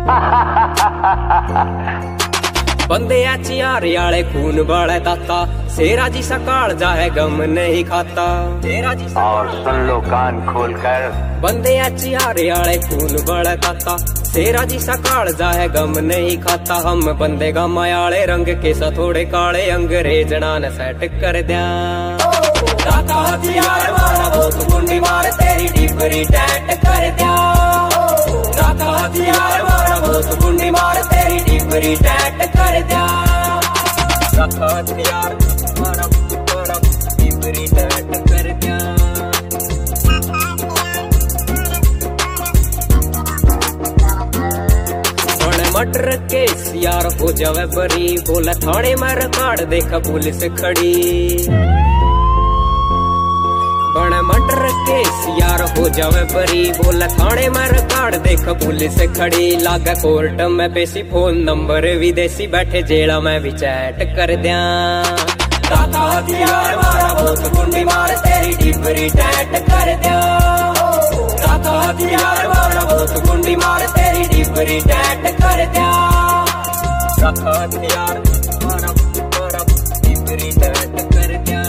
बंदे चियारे आले खून वाले ताता, शेरा जी सकाल जाए गम नहीं खाता। शेरा जी और सुन लो कान खोल कर, बंदे चियारे आले खून वाले ताता, शेरा जी सकाल जाए गम नहीं खाता। हम बंदे गम आले रंग के सा थोड़े काले, अंग्रेजना ने सेट कर दिया। ताता हथियार मारा वो तू गुंडी मार, तेरी डिबरी टैट कर दिया। ताता हथियार मारा वो तू गुंडी मार, तेरी डिबरी टैट कर दिया। ताता हथियार मारा डिबरी टैट कर दिया। मटर के यार हो जावे बरी, बोला थाने में रिकॉर्ड देखा पुलिस खड़ी। बड़े मटर के यार हो जावे बरी, बोला थाने में रिकॉर्ड देखा पुलिस खड़ी। लागा कोर्ट में पेशी फोन नंबर विदेशी, बैठे जेला में भी चैट कर दिया। ताता हथियार मारा बहुत गुंडी मार, तेरी डिबरी टैट कर दिया। ताता हथियार मारा बहुत गुंडी मार, तेरी डिबरी टैट कर दिया। ताता हथियार मारा डिबरी टैट कर दिया।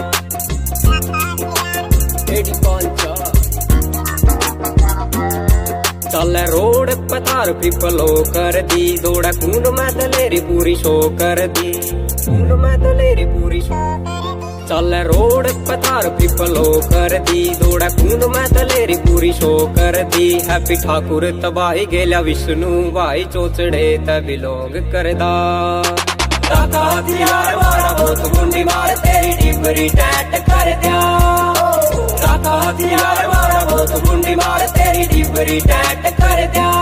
चल रोड पे तार पिपलो कर दी, दौड़ा खून में दलेरी पूरी शो कर दी। खून में दलेरी पूरी शो, चल रोड पे तार पिपलो कर दी, दौड़ा खून में दलेरी पूरी शो कर दी। हैप्पी ठाकुर तबाही गेला विष्णु भाई, चोचड़े तभी लोग करदा। ताता हथियार मारा बहुत गुंडी मार, तेरी डिबरी टैट कर दिया। ताता हथियार मारा बहुत गुंडी मार, तेरी डिबरी टैट कर दिया।